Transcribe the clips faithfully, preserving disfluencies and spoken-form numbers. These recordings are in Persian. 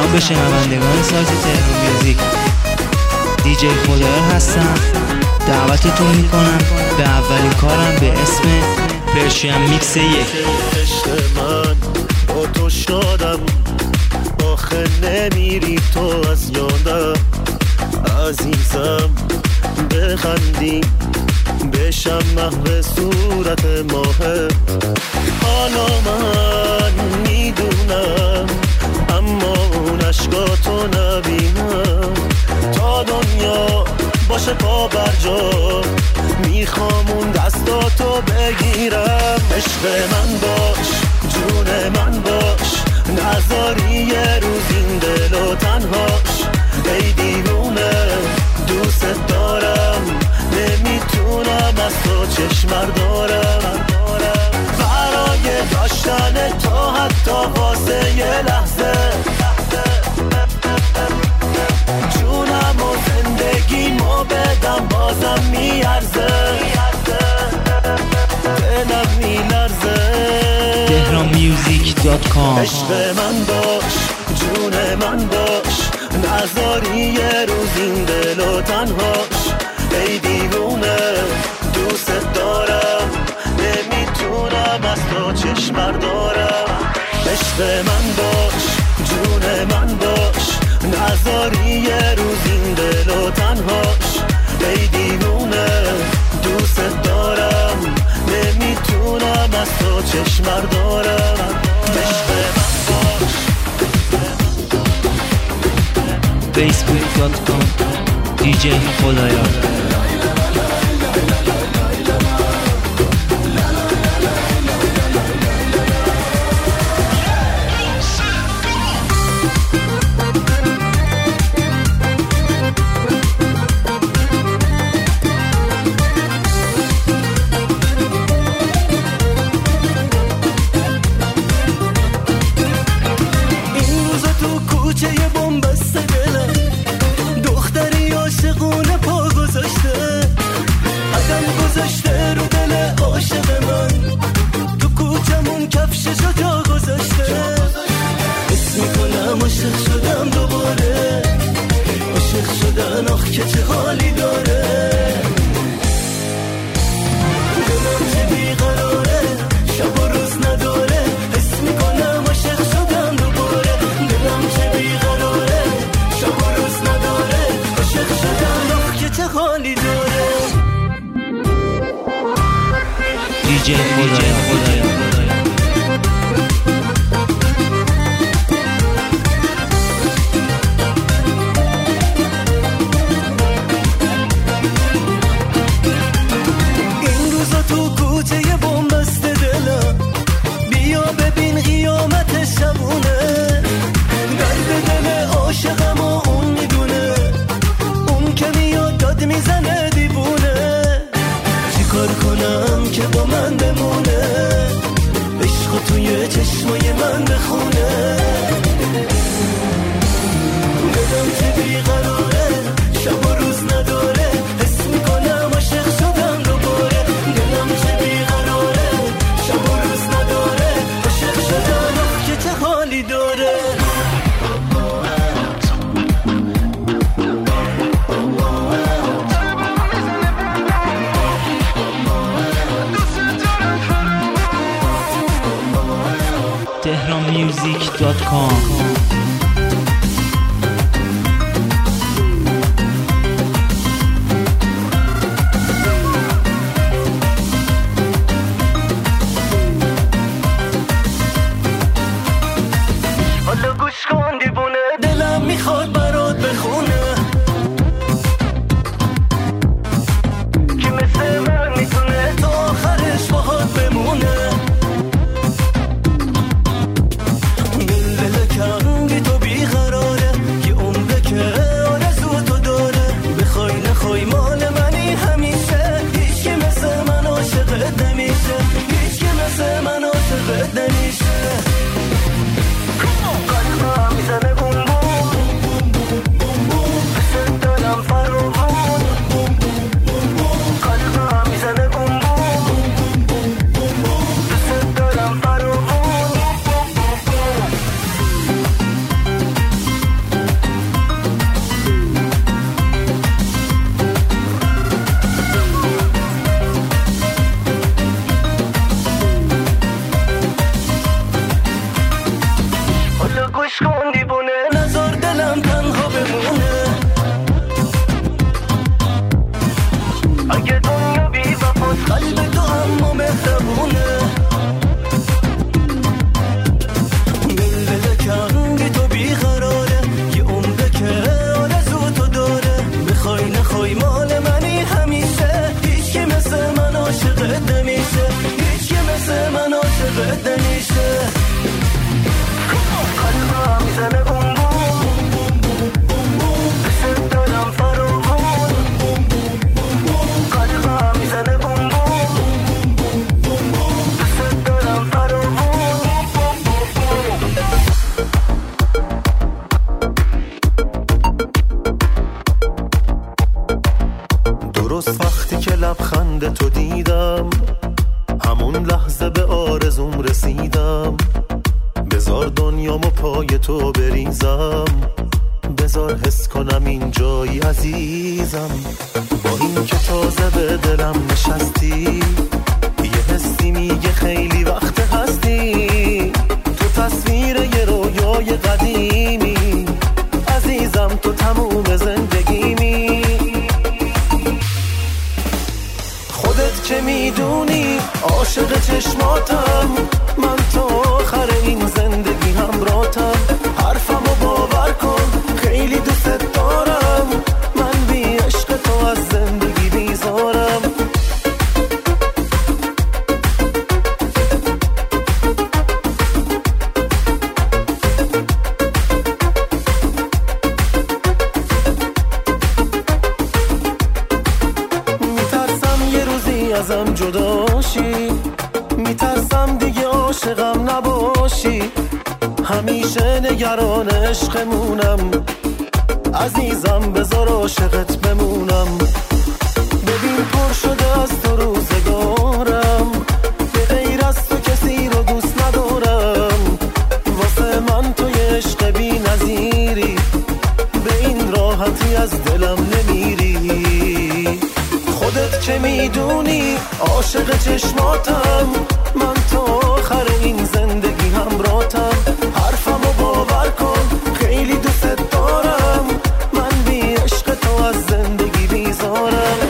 سلام به شنوندگان سایت تهران میوزیک. دیجی خدایار هستم. دعوتتون میکنم به اولین کارم به اسم پرشین میکس یک. عشق من با تو شادم، آخه نمیری تو از یادم. عزیزم بخندی بشم محو صورت ماه. حالا من میدونم اما اون عشقاتو نبینم. تا دنیا باشه پا بر جا میخوام اون دستاتو بگیرم. عشق من باش، جون من باش، نذاری یه روز این دل و تنهاش. ای دیوونه دوست دارم، نمیتونم از تو چشمر دارم. برای داشتن تو حتی واسه یه لحظه جونم و زندگیمو بدم بازم میارزه. دلم میلرزه. تهران میوزیک دات کام. عشق من باش، جون من باش، نذاری یه روز این دل و تنهاش. ای دیوونه دوست دارم، نمیتونم از تو چشم بردارم. عشق من باش، جون من باش، نذاری یه روز این دل و تنهاش. ای دیوونه دوست دارم، نمیتونم از تو چشم بردارم. عشق من باش. فیسبوک دات کام دیجی خدایار. دیجی خدایار. این روزا تو کوچه یه بنبست دلم، بیا ببین قیامت شبونه. درد دل عاشقم و اون میدونه، اون که میاد داد میزنه دیوونه. چیکار کنم که با من بمونه، عشق توی چشمای من بخونه. دلم که بیقراره، شب و روز نداره، حس میکنم عاشق شدم دوباره. دلم که بیقراره، شب و روز نداره، عاشق شدم آخ که چه حالی داره. تهران میوزیک دات کام. حالا گوش کن دیوونه، دلم میخواد برات بخونه که مثل من میتونه تا آخرش باهات بمونه. دل دل کم اگه دنیا بی وفاست قلب تو اما مهربونه دل بده کم بی تو بیقراره یه عمره که آرزو تو داره میخوای نخوای مال منی همیشه هیچ که مثل من عاشقت نمیشه هیچ که مثل من عاشقت نمیشه قلبم میزنه بوم بوم بست دارم فراغون قلبم میزنه بوم بوم بست دارم فراغون درست وقتی که لبخند تو دیدم همون لحظه به آرزوم رسیدم بذار دنیامو پای تو بریزم بذار حس کنم این جایی عزیزم با این که تازه به دلم نشستی یه حسی میگه خیلی وقت هستی تو تصویر یه رویای قدیمی عزیزم تو تموم زندگیمی خودت که میدونی عاشق چشماتم من تا آخر این زندگی همراهتم حرفمو باور کن خیلی دوست دارم من بی عشق تو از زندگی بیزارم میترسم یه روزی ازم جداشی میترسم دیگه عاشقم نباشی همیشه نگران عشقمونم عزیزم بذار عاشقت بمونم ببین پر شده از تو روزگارم به غیر از تو کسی رو دوست ندارم واسه من تو یه عشق بی نظیری به این راحتی از دلم نمیری خودت که میدونی عاشق چشماتم من تا آخر این زندگی همراهتم حرفمو باور کن خیلی دوست دارم من بی عشق تو از زندگی بیزارم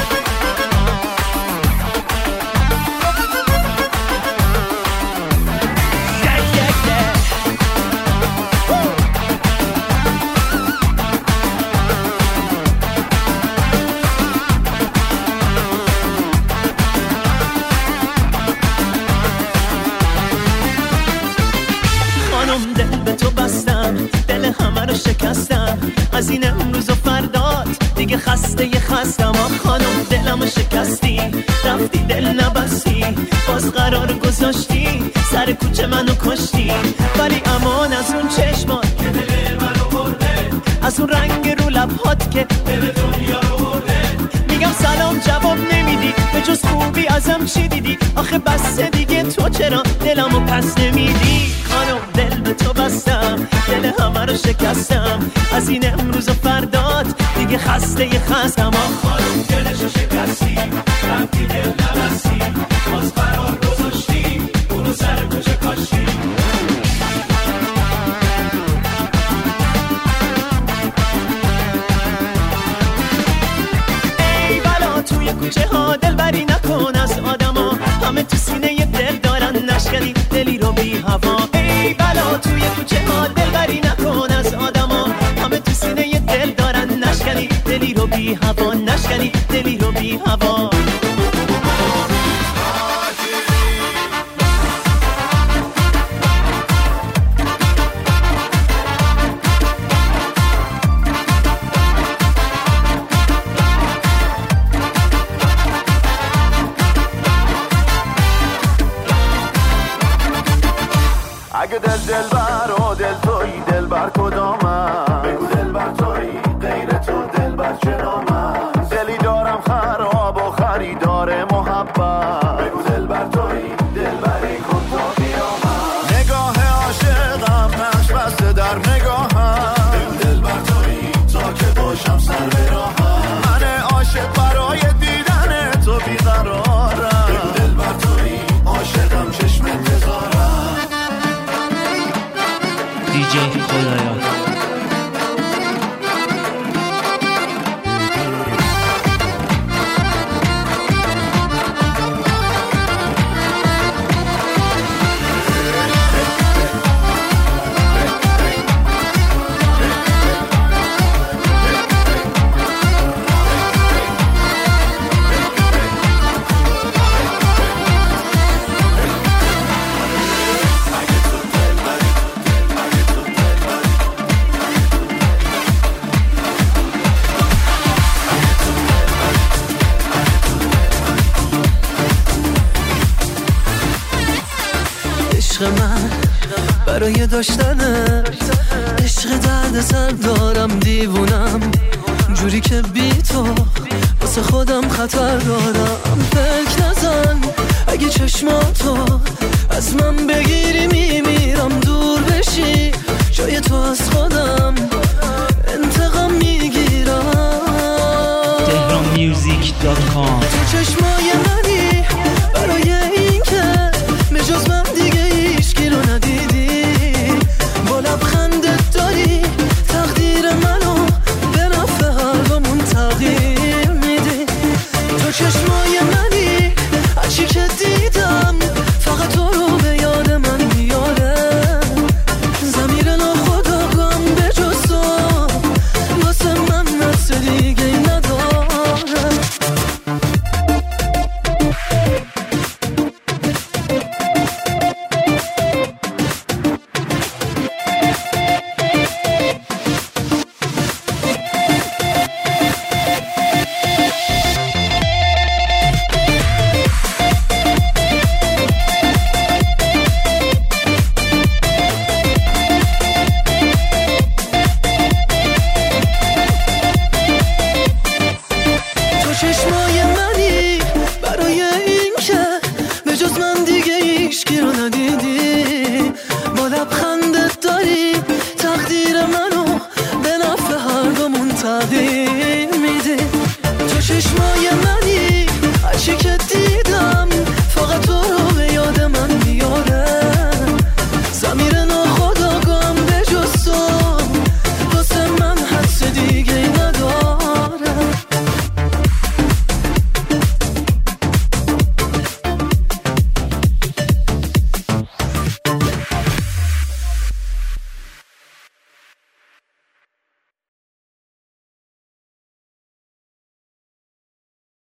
شکستم از این امروز و فردات دیگه خسته ی خستم آه خانم دلمو شکستی رفتی دل نبستی باز قرار گذاشتی سر کوچه منو کشتی ولی امان از اون چشمات که دل منو برده از اون رنگ رو لبهات که دل دنیا رو برده میگم سلام جواب نمیدی به جز خوبی ازم چی دیدی آخه بسته دیگه تو چرا دلمو پس نمیدی خانم دل به تو بستم دل همه رو شکستم از این امروز و فردات دیگه خسته ی خستم آه خانم دلشو شکستی رفتی دل نبستی باز قرار گذاشتی اونو سر کوچه کاشتی ای بلا توی کوچه ها دل بری نکن از آدما همه تو سینه ی دل دارن نشکنی دلی رو بی هوا ای بلا توی کوچه ها دل بری نکن از آدما همه تو سینه ی دل دارن نشکنی دلی رو بی هوا نشکنی دلی رو بی هوا اگه دل دل بر و دل توی دل بر کدامم بگو دل بر توی غیر تو دل بر چرامم دلی دارم خراب و خریدار محبت بگو دل بر توی دل بری کن تا بیامم نگاه عاشقم نقش بسته در نگاهم بگو دل بر توی تا که باشم سر به راهم من عاشق برای دیدن تو بیقرارم بگو دل بر توی عاشقم چشم انتظارم دیجی خدایا من برای داشتنت، عشق درد سر دارم دیوونم جوری که بی تو واسه خودم خطر دارم. فکر نزن اگه چشماتو از من بگیری میمیرم، دور بشی جای تو از خودم انتقام میگیرم. تهران میوزیک دات کام. تو چشمای منی برای این که بجز من دیگه هیچکی رو ندیدی، با لبخندت داری تقدیر منو به نفع هر دومون تغییر میدی. تو چشمای منی هرچی که دیدم فقط تو رو به یاد من میاره، ضمیر ناخودآگاهم به جز تو واسه من نفس دیگه نداره. چشمای منی برای این که به جز من دیگه هیچکی رو ندیدی، با لبخندت داری تقدیر منو به نفع هر دومون تغییر میدی. تو چشمای من